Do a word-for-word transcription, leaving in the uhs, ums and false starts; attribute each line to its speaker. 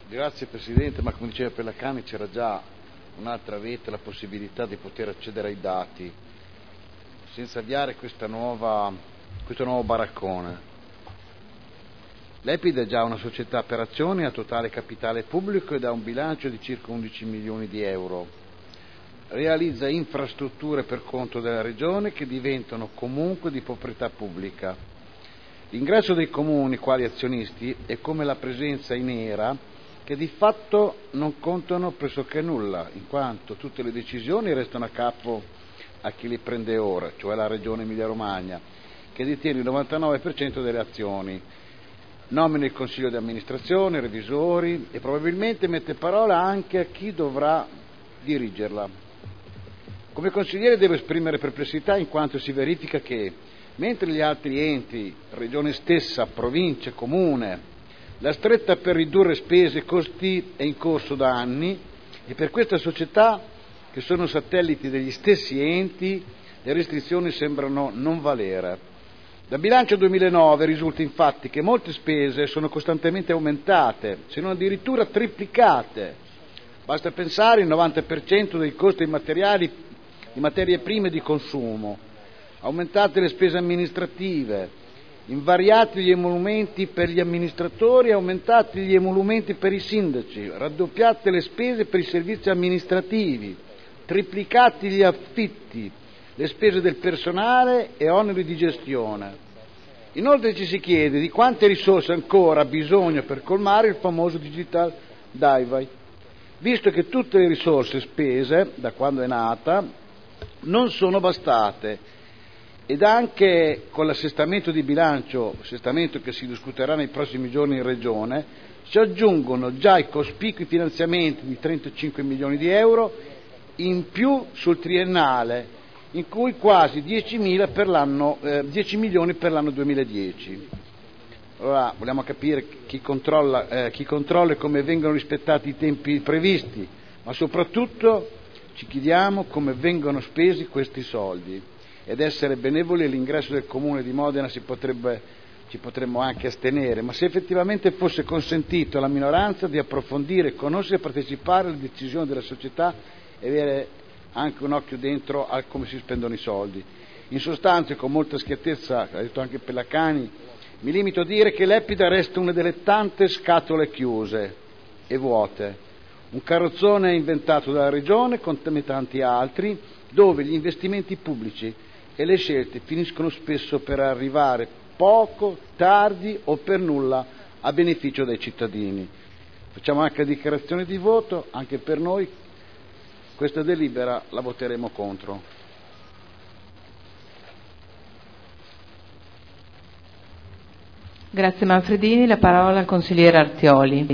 Speaker 1: Grazie Presidente, ma come diceva Pellacani c'era già un'altra rete, la possibilità di poter accedere ai dati senza avviare questa nuova, questo nuovo baraccone. L'Epid è già una società per azioni a totale capitale pubblico ed ha un bilancio di circa undici milioni di euro. Realizza infrastrutture per conto della Regione che diventano comunque di proprietà pubblica. L'ingresso dei comuni quali azionisti è come la presenza in era che di fatto non contano pressoché nulla, in quanto tutte le decisioni restano a capo a chi le prende ora, cioè la Regione Emilia-Romagna, che detiene il novantanove per cento delle azioni, nomina il consiglio di amministrazione, revisori e probabilmente mette parola anche a chi dovrà dirigerla. Come consigliere devo esprimere perplessità in quanto si verifica che, mentre gli altri enti, Regione stessa, Provincia, Comune, la stretta per ridurre spese e costi è in corso da anni e per queste società, che sono satelliti degli stessi enti, le restrizioni sembrano non valere. Dal bilancio duemilanove risulta infatti che molte spese sono costantemente aumentate, se non addirittura triplicate. Basta pensare al novanta per cento dei costi materiali di materie prime di consumo, aumentate le spese amministrative, invariati gli emolumenti per gli amministratori, aumentati gli emolumenti per i sindaci, raddoppiate le spese per i servizi amministrativi, triplicati gli affitti, le spese del personale e oneri di gestione. Inoltre ci si chiede di quante risorse ancora ha bisogno per colmare il famoso Digital Divide, visto che tutte le risorse spese da quando è nata non sono bastate ed anche con l'assestamento di bilancio, assestamento che si discuterà nei prossimi giorni in Regione, si aggiungono già i cospicui finanziamenti di trentacinque milioni di euro in più sul triennale, in cui quasi dieci milioni per l'anno duemiladieci. Allora vogliamo capire chi controlla, eh, chi controlla e come vengono rispettati i tempi previsti, ma soprattutto ci chiediamo come vengono spesi questi soldi. Ed essere benevoli all'ingresso del Comune di Modena si potrebbe, ci potremmo anche astenere, ma se effettivamente fosse consentito alla minoranza di approfondire, conoscere e partecipare alle decisioni della società e avere anche un occhio dentro a come si spendono i soldi. In sostanza, con molta schiettezza, ha detto anche Pellacani, mi limito a dire che l'Epida resta una delle tante scatole chiuse e vuote, un carrozzone inventato dalla Regione come tanti altri, dove gli investimenti pubblici e le scelte finiscono spesso per arrivare poco, tardi o per nulla a beneficio dei cittadini. Facciamo anche la dichiarazione di voto, anche per noi questa delibera la voteremo contro.
Speaker 2: Grazie Manfredini, la parola al consigliere Artioli.